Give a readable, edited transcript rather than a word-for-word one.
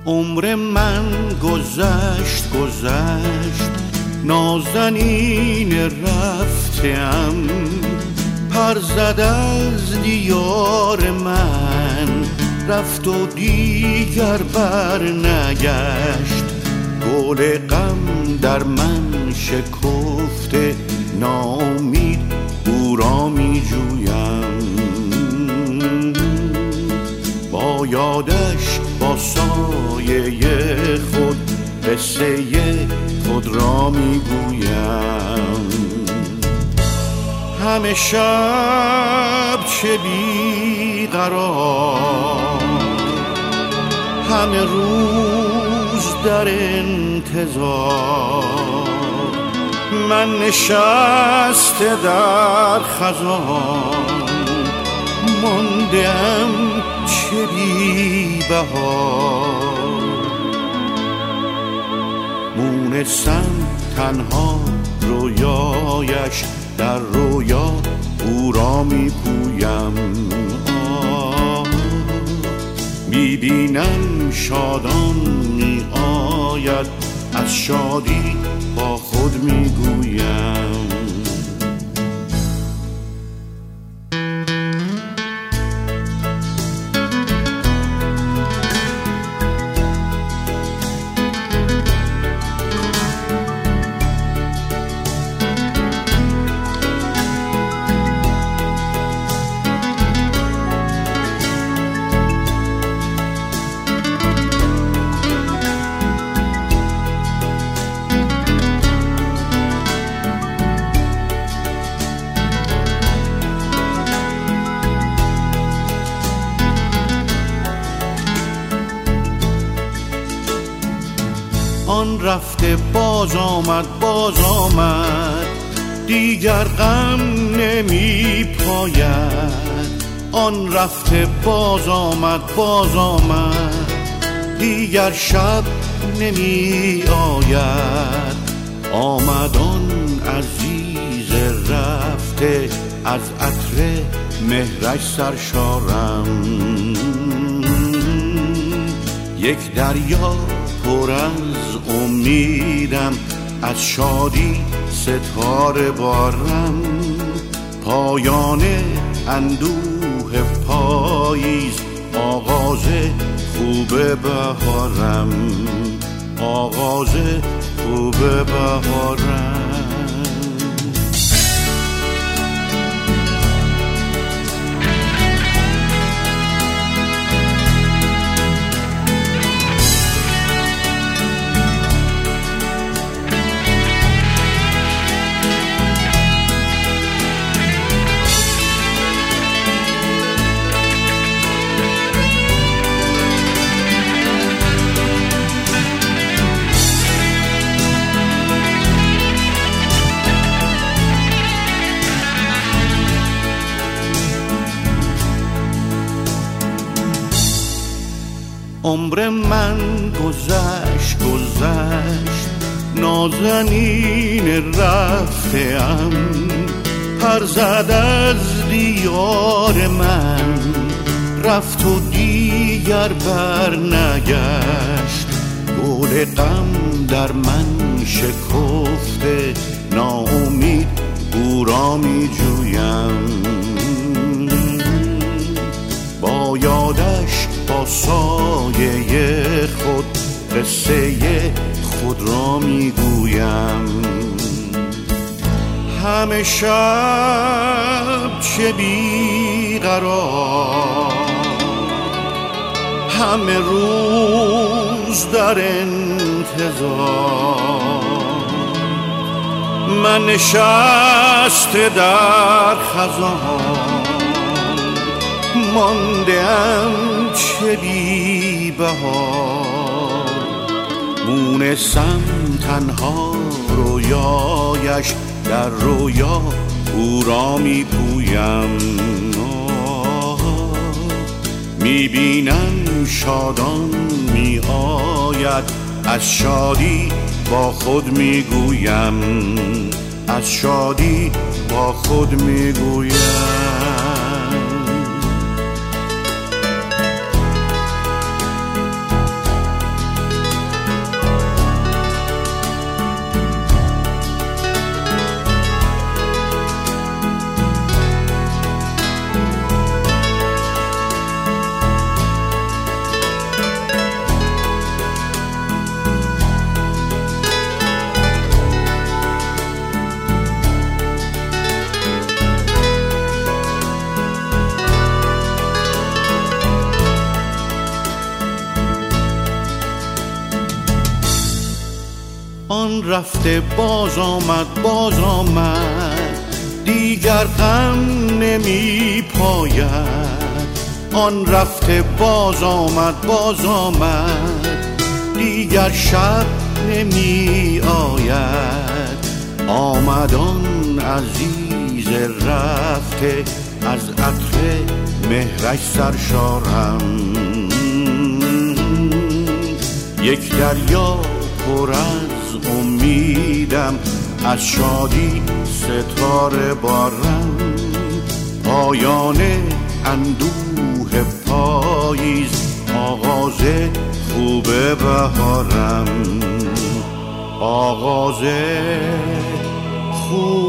عمر من گذشت نازنین رفتم، پر زد از دیار من، رفت و دیگر بر نگشت. گل غم در من شکفته، ناامید او را می جویم. با یادش با سایه خود قصه خود را می گویم. همه شب چه بی قرار، همه روز در انتظار، من نشسته در خزان، ماندم چه بی بهار. مونسم تنها رویایش، در رویا او را می پویم. می بینم شادان می آید، از شادی با خود می گویم. آن رفته باز آمد دیگر غم نمی پاید. آن رفته باز آمد دیگر شب نمی آید. آمد آن عزیز رفته، از عطر مهرش سرشارم. یک دریا پر از امیدم، از شادی ستاره بارم. پایان اندوه پاییز، آغاز خوب بهارم، آغاز خوب بهارم. عمر من گذشت نازنین رفتم، پر زد از دیار من، رفت و دیگر بر نگشت. گل غم در من شکفته، ناامید او را می جویم. با یادش با سایه خود قصه خود را می گویم. همه شب چه بی قرار، همه روز در انتظار، من نشسته در خزان، ماندم چه بی بهار. مونسم تنها رویایش، در رویا او را می پویم. می بینم شادان می آید، از شادی با خود می گویم، از شادی با خود می گویم. رفته باز آمد دیگر غم نمی پاید. آن رفته باز آمد دیگر شب نمی آید. آمد آن عزیز رفته از عطر مهرش سرشارم. یک دریا پر از امیدم از شادی ستاره بارم. پایان اندوه پاییز آغاز خوب بهارم. آغاز خوب